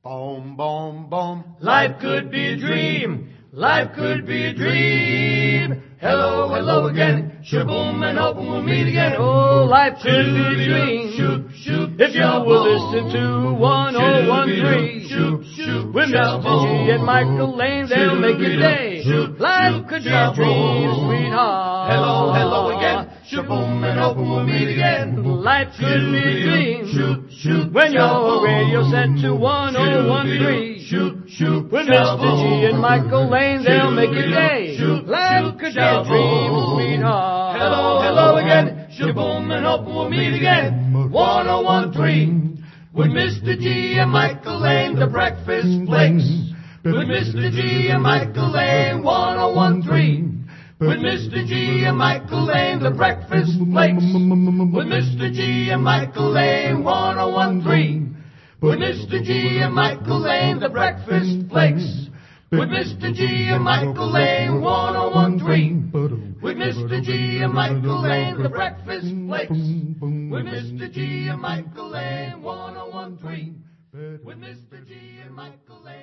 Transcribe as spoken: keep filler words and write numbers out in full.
Boom, boom, boom. Life could be a dream. Life could be a dream. Hello, hello again. Shaboom and hoping we'll meet again. Oh, life could be a dream. Shoop, shoop. If you will listen to one oh one three. Shoop, shoop. With Mister G and Michael Lane, they'll make your day. Life could be a dream, sweetheart. Hello, hello again. Shaboom and hoping we'll meet again. Life could be a dream. Shoop, shoop. When your radio set to one oh one three. Shoop, shoop. With Mister G and Michael Lane, they'll make your day. Life could be a dream, sweetheart. Hello, hello again. Shaboom and hoping we'll meet again. one oh one three. With Mister G and Michael Lane, the breakfast flicks. With Mister G and Michael Lane, one oh one three. With Mister G and Michael Lane, the breakfast flakes. With Mister G and Michael Lane, one oh one three. With Mister G and Michael Lane, the breakfast flakes. With Mister G and Michael Lane, one oh one three. With Mister G and Michael Lane, the breakfast flakes. With Mister G and Michael Lane, one oh one three. With Mister G and Michael Lane.